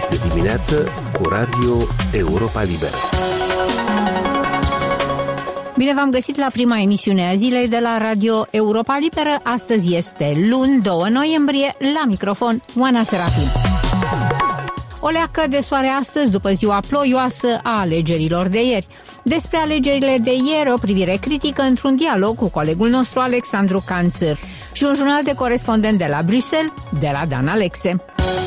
Este dimineață cu Radio Europa Liberă. Bine v-am găsit la prima emisiune a zilei de la Radio Europa Liberă. Astăzi este luni, 2 noiembrie, la microfon Oana Serafin. O leacă de soare astăzi după ziua ploioasă a alegerilor de ieri. Despre alegerile de ieri o privire critică într-un dialog cu colegul nostru Alexandru Canțăr și un jurnal de corespondent de la Bruxelles, de la Dan Alexe.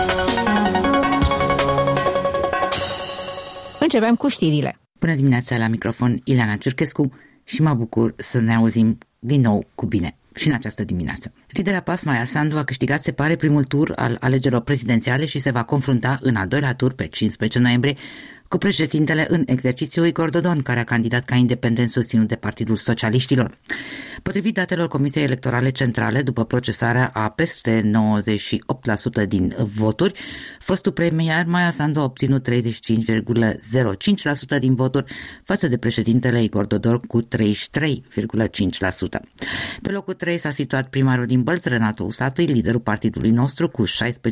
Începem cu știrile. Bună dimineața, la microfon Ileana Ciurchescu și mă bucur să ne auzim din nou cu bine și în această dimineață. Lidera PAS, Maia Sandu, a câștigat, se pare, primul tur al alegerilor prezidențiale și se va confrunta în al doilea tur pe 15 noiembrie cu președintele în exercițiu Igor Dodon, care a candidat ca independent susținut de Partidul Socialiștilor. Potrivit datelor Comisiei Electorale Centrale, după procesarea a peste 98% din voturi, fostul premier Maia Sandu a obținut 35,05% din voturi față de președintele Igor Dodon cu 33,5%. Pe locul 3 s-a situat primarul din Bălți, Renato Usatăi, liderul partidului nostru cu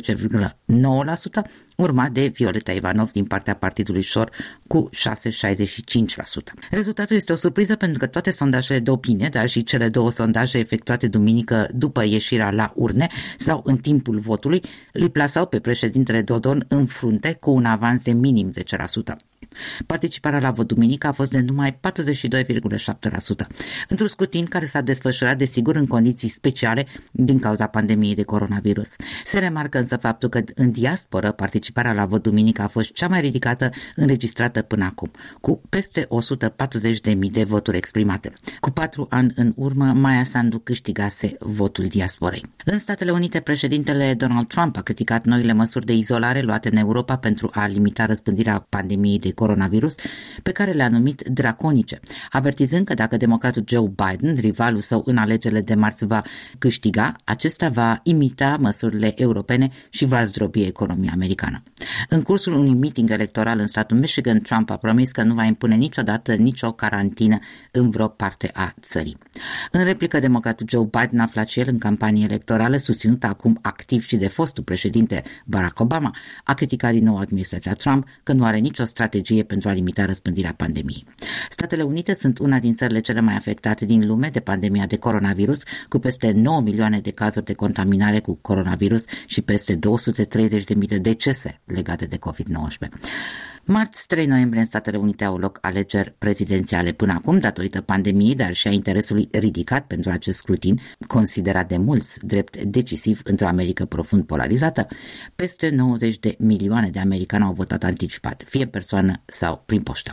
16,9%, urmat de Violeta Ivanov din partea partidului Șor cu 6,65%. Rezultatul este o surpriză pentru că toate sondajele de opinie, dar și cele două sondaje efectuate duminică după ieșirea la urne sau în timpul votului, îl plasau pe președintele Dodon în frunte cu un avans de minim 10%. Participarea la vot duminică a fost de numai 42,7%, într-un scrutin care s-a desfășurat desigur în condiții speciale din cauza pandemiei de coronavirus. Se remarcă însă faptul că în diasporă participarea la vot duminică a fost cea mai ridicată înregistrată până acum, cu peste 140.000 de voturi exprimate. Cu 4 ani în urmă, Maia Sandu câștigase votul diasporei. În Statele Unite, președintele Donald Trump a criticat noile măsuri de izolare luate în Europa pentru a limita răspândirea pandemiei de coronavirus, pe care le-a numit draconice, avertizând că dacă democratul Joe Biden, rivalul său în alegerile de marți, va câștiga, acesta va imita măsurile europene și va zdrobi economia americană. În cursul unui meeting electoral în statul Michigan, Trump a promis că nu va impune niciodată nicio carantină în vreo parte a țării. În replică, democratul Joe Biden, aflat și el în campanie electorală, susținută acum activ și de fostul președinte Barack Obama, a criticat din nou administrația Trump că nu are nicio strategie pentru a limita răspândirea pandemiei. Statele Unite sunt una din țările cele mai afectate din lume de pandemia de coronavirus, cu peste 9 milioane de cazuri de contaminare cu coronavirus și peste 230.000 de decese legate de COVID-19. Marți, 3 noiembrie, în Statele Unite au loc alegeri prezidențiale. Până acum, datorită pandemiei, dar și a interesului ridicat pentru acest scrutin, considerat de mulți drept decisiv într-o Americă profund polarizată, peste 90 de milioane de americani au votat anticipat, fie în persoană sau prin poștă.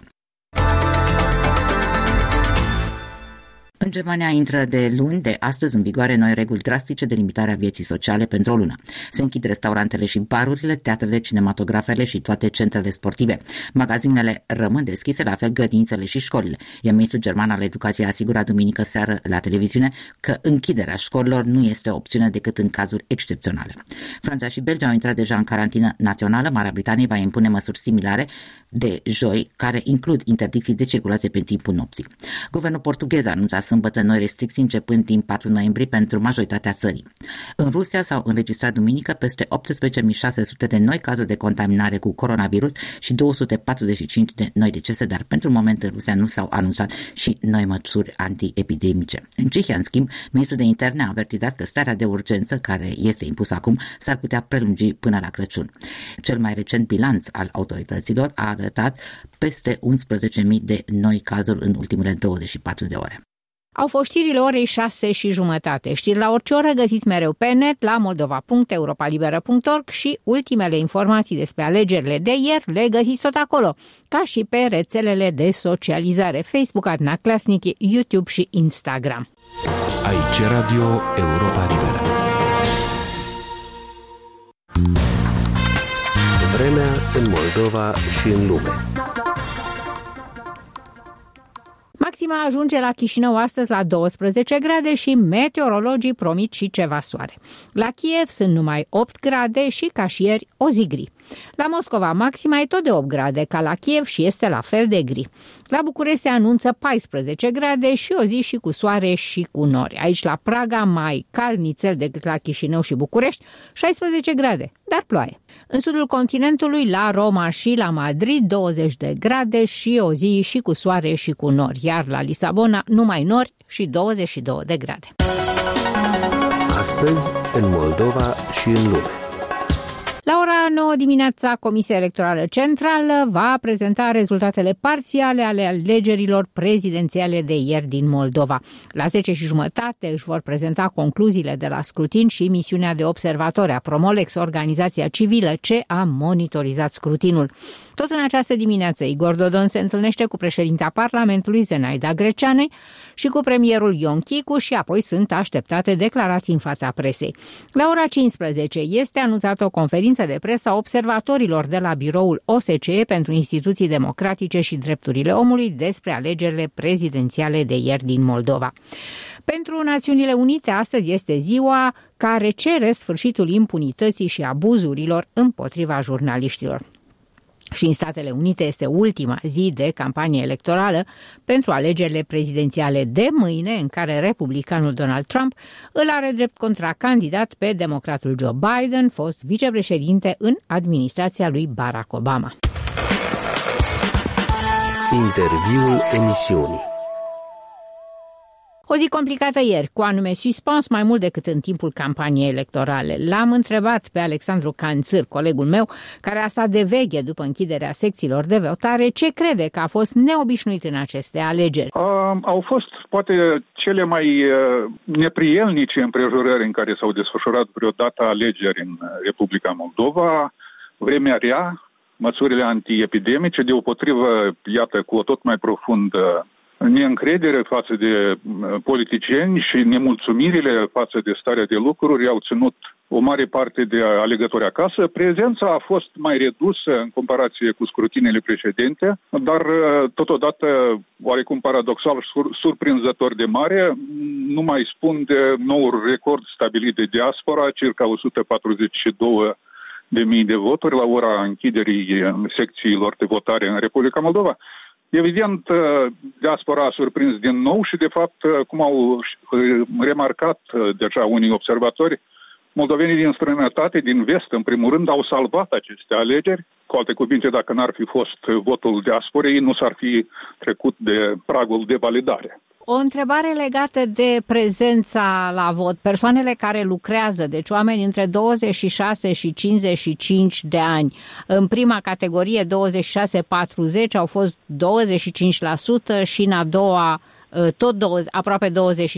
În Germania intră de luni de astăzi în vigoare noi reguli drastice de limitare a vieții sociale pentru o lună. Se închid restaurantele și barurile, teatrele, cinematografele și toate centrele sportive. Magazinele rămân deschise, la fel grădinițele și școlile. Iar ministrul german al educației a asigurat duminică seară la televiziune că închiderea școlilor nu este o opțiune decât în cazuri excepționale. Franța și Belgia au intrat deja în carantină națională. Marea Britanie va impune măsuri similare de joi, care includ interdicții de circulație pe timpul nopții. Guvernul portughez a anunțat sâmbătă noi restricții începând din 4 noiembrie pentru majoritatea țării. În Rusia s-au înregistrat duminică peste 18.600 de noi cazuri de contaminare cu coronavirus și 245 de noi decese, dar pentru moment în Rusia nu s-au anunțat și noi măsuri antiepidemice. În Cehia, în schimb, ministrul de interne a avertizat că starea de urgență, care este impusă acum, s-ar putea prelungi până la Crăciun. Cel mai recent bilanț al autorităților a arătat peste 11.000 de noi cazuri în ultimele 24 de ore. Au fost știrile orei 6:30. Știri la orice oră găsiți mereu pe net la moldova.europalibera.org și ultimele informații despre alegerile de ieri le găsiți tot acolo, ca și pe rețelele de socializare Facebook, Adna Clasnic, YouTube și Instagram. Aici Radio Europa Liberă. Vremea în Moldova și în lume. Maxima ajunge la Chișinău astăzi la 12 grade și meteorologii promit și ceva soare. La Kiev sunt numai 8 grade și, ca și ieri, o zi gri. La Moscova maxima e tot de 8 grade ca la Kiev și este la fel de gri. La București se anunță 14 grade și o zi și cu soare și cu nori. Aici la Praga mai cald nițel decât la Chișinău și București, 16 grade, dar ploaie. În sudul continentului, la Roma și la Madrid, 20 de grade și o zi și cu soare și cu nori, iar la Lisabona numai nori și 22 de grade. Astăzi, în Moldova și în lume. La ora 9 dimineața, Comisia Electorală Centrală va prezenta rezultatele parțiale ale alegerilor prezidențiale de ieri din Moldova. La 10:30 își vor prezenta concluziile de la scrutin și misiunea de observatori a Promolex, organizația civilă ce a monitorizat scrutinul. Tot în această dimineață, Igor Dodon se întâlnește cu președinta Parlamentului, Zenaida Greceanei, și cu premierul Ion Chicu și apoi sunt așteptate declarații în fața presei. La ora 15 este anunțată o conferință de presă a observatorilor de la biroul OSCE pentru instituții democratice și drepturile omului despre alegerile prezidențiale de ieri din Moldova. Pentru Națiunile Unite, astăzi este ziua care cere sfârșitul impunității și abuzurilor împotriva jurnaliștilor. Și în Statele Unite este ultima zi de campanie electorală pentru alegerile prezidențiale de mâine, în care republicanul Donald Trump îl are drept contracandidat pe democratul Joe Biden, fost vicepreședinte în administrația lui Barack Obama. Interviul emisiunii. O zi complicată ieri, cu anume suspans mai mult decât în timpul campaniei electorale. L-am întrebat pe Alexandru Canțâr, colegul meu, care a stat de veche după închiderea secțiilor de votare, ce crede că a fost neobișnuit în aceste alegeri. Au fost poate cele mai neprielnice împrejurări în care s-au desfășurat vreodată alegeri în Republica Moldova, vremea rea, măsurile antiepidemice, deopotrivă, iată, cu o tot mai profundă neîncredere față de politicieni și nemulțumirile față de starea de lucruri au ținut o mare parte de alegători acasă. Prezența a fost mai redusă în comparație cu scrutinele precedente, dar totodată, oarecum paradoxal, surprinzător de mare, nu mai spun de noul record stabilit de diaspora, circa 142.000 de voturi la ora închiderii secțiilor de votare în Republica Moldova. Evident, diaspora a surprins din nou și, de fapt, cum au remarcat deja unii observatori, moldovenii din străinătate, din vest, în primul rând, au salvat aceste alegeri. Cu alte cuvinte, dacă n-ar fi fost votul diasporei, nu s-ar fi trecut de pragul de validare. O întrebare legată de prezența la vot. Persoanele care lucrează, deci oameni între 26 și 55 de ani, în prima categorie 26-40 au fost 25% și în a doua aproape 25%.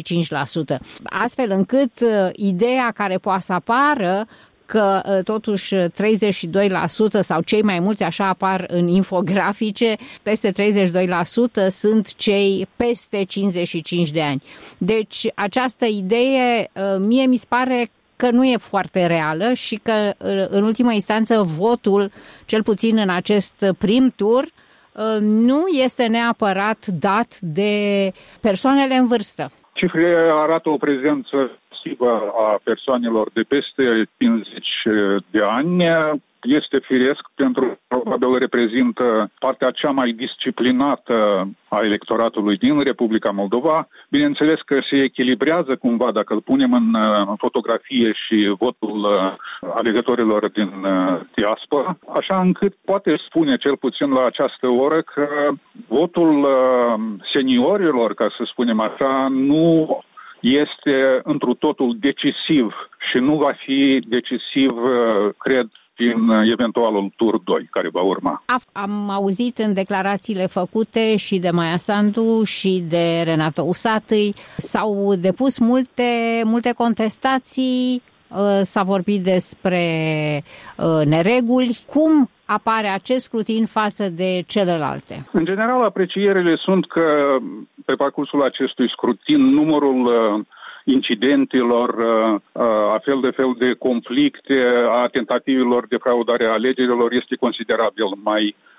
Astfel încât ideea care poate să apară că totuși 32% sau cei mai mulți, așa apar în infografice, peste 32% sunt cei peste 55 de ani. Deci această idee mie mi se pare că nu e foarte reală și că în ultima instanță votul, cel puțin în acest prim tur, nu este neapărat dat de persoanele în vârstă. Cifrele arată o prezență a persoanelor de peste 50 de ani. Este firesc pentru că probabil reprezintă partea cea mai disciplinată a electoratului din Republica Moldova. Bineînțeles că se echilibrează cumva dacă îl punem în fotografie și votul alegătorilor din diaspora, așa încât poate spune cel puțin la această oră că votul seniorilor, ca să spunem așa, nu este întru totul decisiv și nu va fi decisiv, cred, în eventualul tur 2 care va urma. Am auzit în declarațiile făcute și de Maia Sandu și de Renato Usatăi, s-au depus multe contestații, s-a vorbit despre nereguli. Cum apare acest scrutin față de celelalte? În general, aprecierile sunt că pe parcursul acestui scrutin numărul incidentelor, a fel de conflicte, a tentativelor de fraudare a alegerilor este considerabil mai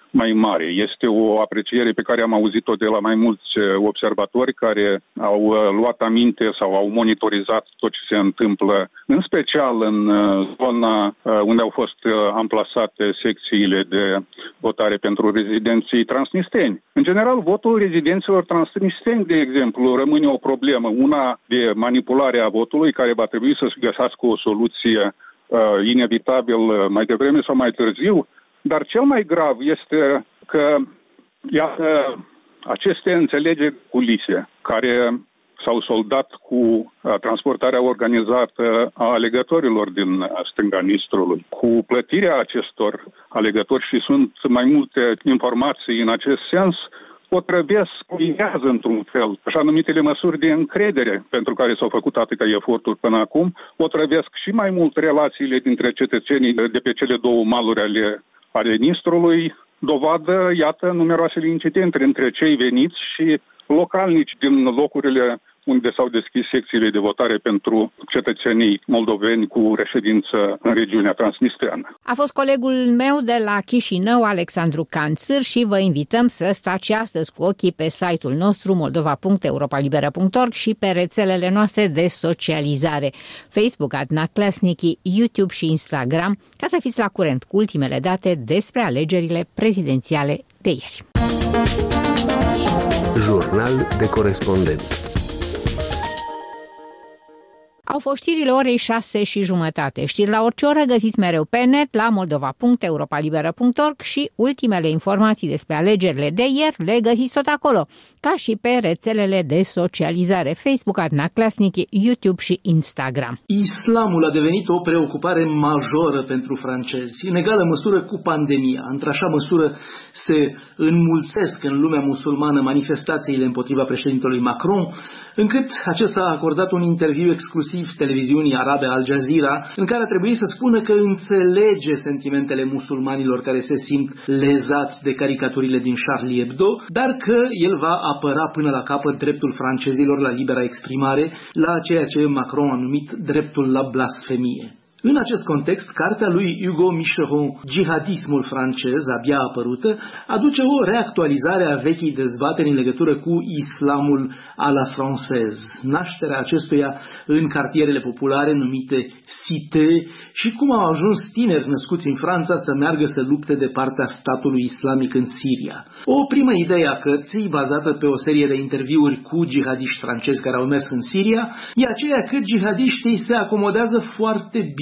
mai mare. Este o apreciere pe care am auzit-o de la mai mulți observatori care au luat aminte sau au monitorizat tot ce se întâmplă, în special în zona unde au fost amplasate secțiile de votare pentru rezidenții transnistreni. În general, votul rezidenților transnistreni, de exemplu, rămâne o problemă, una de manipulare a votului, care va trebui să-și găsească o soluție inevitabil mai devreme sau mai târziu, dar cel mai grav este că, iată, aceste înțelegeri culise care s-au soldat cu transportarea organizată a alegătorilor din stânga Nistrului, cu plătirea acestor alegători, și sunt mai multe informații în acest sens, otrăvesc, minează într-un fel, așa numitele măsuri de încredere pentru care s-au făcut atâtea eforturi până acum, otrăvesc și mai mult relațiile dintre cetățenii de pe cele două maluri ale Nistrului, dovadă, iată, numeroasele incidente între cei veniți și localnici din locurile unde s-au deschis secțiile de votare pentru cetățenii moldoveni cu reședință în regiunea transnistreană. A fost colegul meu de la Chișinău, Alexandru Canțâr, și vă invităm să stați și astăzi cu ochii pe site-ul nostru moldova.europalibera.org și pe rețelele noastre de socializare, Facebook, Adna Klasnici, YouTube și Instagram, ca să fiți la curent cu ultimele date despre alegerile prezidențiale de ieri. Jurnal de corespondent. Au fost știrile orei 6:30. Știri la orice oră găsiți mereu pe net la moldova.europalibera.org și ultimele informații despre alegerile de ieri le găsiți tot acolo, ca și pe rețelele de socializare Facebook, Adna Klasnici, YouTube și Instagram. Islamul a devenit o preocupare majoră pentru francezi, în egală măsură cu pandemia. Într-așa măsură se înmulțesc în lumea musulmană manifestațiile împotriva președintelui Macron, încât acesta a acordat un interviu exclusiv televiziunii arabe Al Jazeera, în care a trebuit să spună că înțelege sentimentele musulmanilor care se simt lezați de caricaturile din Charlie Hebdo, dar că el va apăra până la capăt dreptul francezilor la libera exprimare, la ceea ce Macron a numit dreptul la blasfemie. În acest context, cartea lui Hugo Micheron, Jihadismul francez, abia apărută, aduce o reactualizare a vechii dezbateri în legătură cu islamul à la française, nașterea acestuia în cartierele populare numite cité și cum au ajuns tineri născuți în Franța să meargă să lupte de partea statului islamic în Siria. O primă idee a cărții, bazată pe o serie de interviuri cu jihadiști francezi care au mers în Siria, e aceea că jihadiștii se acomodează foarte bine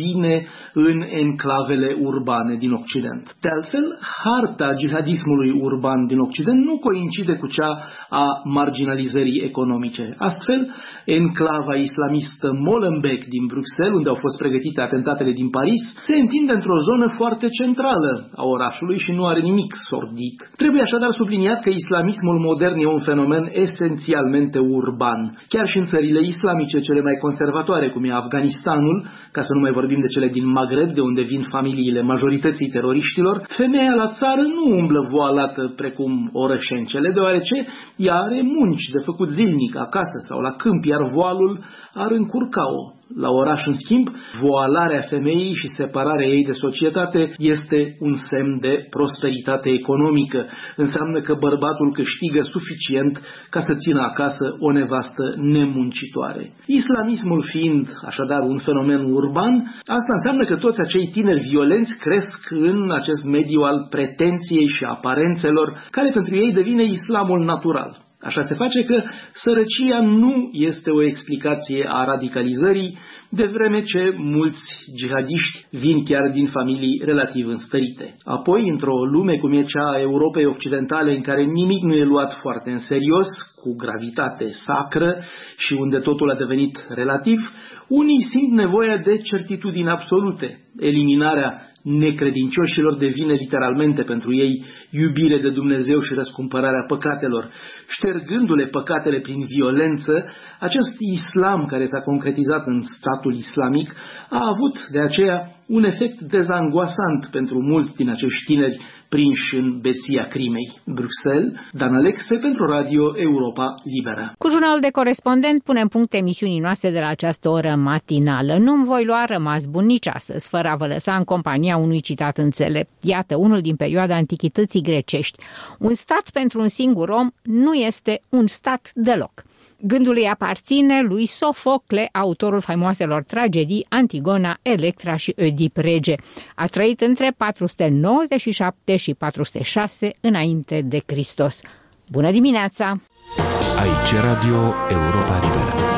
în enclavele urbane din Occident. De altfel, harta jihadismului urban din Occident nu coincide cu cea a marginalizării economice. Astfel, enclava islamistă Molenbeek din Bruxelles, unde au fost pregătite atentatele din Paris, se întinde într-o zonă foarte centrală a orașului și nu are nimic sordid. Trebuie așadar subliniat că islamismul modern e un fenomen esențialmente urban. Chiar și în țările islamice cele mai conservatoare, cum e Afganistanul, ca să nu mai vorbim de cele din Maghreb, de unde vin familiile majorității teroriștilor, femeia la țară nu umblă voalată precum orășencele, deoarece ea are munci de făcut zilnic acasă sau la câmp, iar voalul ar încurca-o. La oraș, în schimb, voalarea femeii și separarea ei de societate este un semn de prosperitate economică. Înseamnă că bărbatul câștigă suficient ca să țină acasă o nevastă nemuncitoare. Islamismul fiind așadar un fenomen urban, asta înseamnă că toți acei tineri violenți cresc în acest mediu al pretenției și aparențelor, care pentru ei devine islamul natural. Așa se face că sărăcia nu este o explicație a radicalizării, de vreme ce mulți jihadiști vin chiar din familii relativ înstărite. Apoi, într-o lume cum e cea a Europei Occidentale, în care nimic nu e luat foarte în serios, cu gravitate sacră și unde totul a devenit relativ, unii simt nevoia de certitudini absolute. Eliminarea necredincioșilor devine literalmente pentru ei iubire de Dumnezeu și răscumpărarea păcatelor. Ștergându-le păcatele prin violență, acest islam care s-a concretizat în statul islamic a avut de aceea un efect dezangoasant pentru mulți din acești tineri prinși în beția crimei. Bruxelles, Dan Alexe pentru Radio Europa Liberă. Cu jurnalul de corespondent punem punct emisiunii noastre de la această oră matinală. Nu-mi voi lua rămas bun nici astăzi, fără a vă lăsa în compania unui citat înțelept. Iată, unul din perioada antichității grecești. Un stat pentru un singur om nu este un stat deloc. Gândul îi aparține lui Sofocle, autorul faimoaselor tragedii Antigona, Electra și Oedip Rege. A trăit între 497 și 406 înainte de Hristos. Bună dimineața! Aici Radio Europa Liberă.